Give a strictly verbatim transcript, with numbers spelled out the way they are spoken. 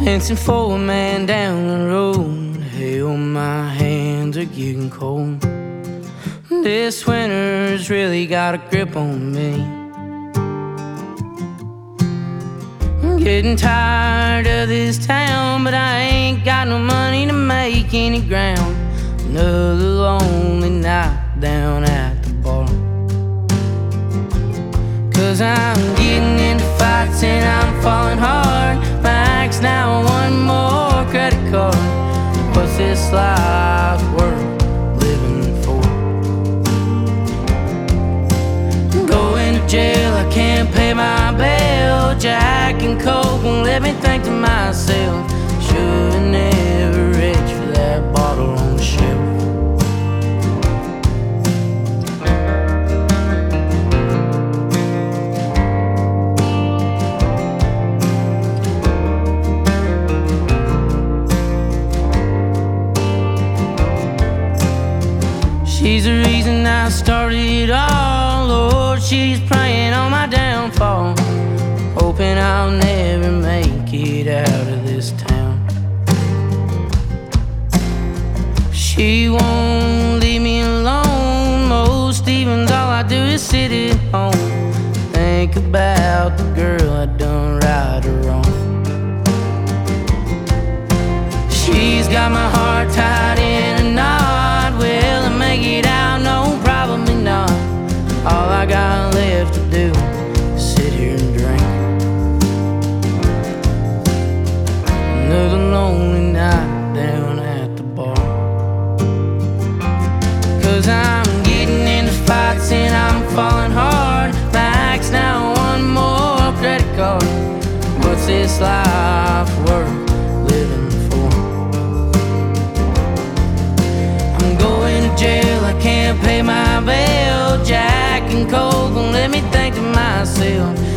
Fencing for a man down the road. Hell, my hands are getting cold. This winter's really got a grip on me. I'm getting tired of this town, but I ain't got no money to make any ground. Another lonely night down at the bar. Cause I'm getting into fights and I'm falling hard. Max now one more credit card. What's this life worth living for? Going to jail, I can't pay my bail. Jack and Coke won't let me think to myself, should've never reached for that bottle on the shelf. She's the reason I started it all. Lord, she's praying on my downfall, hoping I'll never make it out of this town. She won't leave me alone. Most evenings all I do is sit at home, think about the girl I done right or wrong. She's got my heart tied in a knot. Will I make it out? No, probably not. All I got left to do is sit here and drink. Another lonely night down at the bar. Cause I'm getting into fights and I'm falling hard. Max now one more credit card. What's this life worth living for? I'm going to jail, I can't pay my bail. Jack and Coke won't let me think to myself,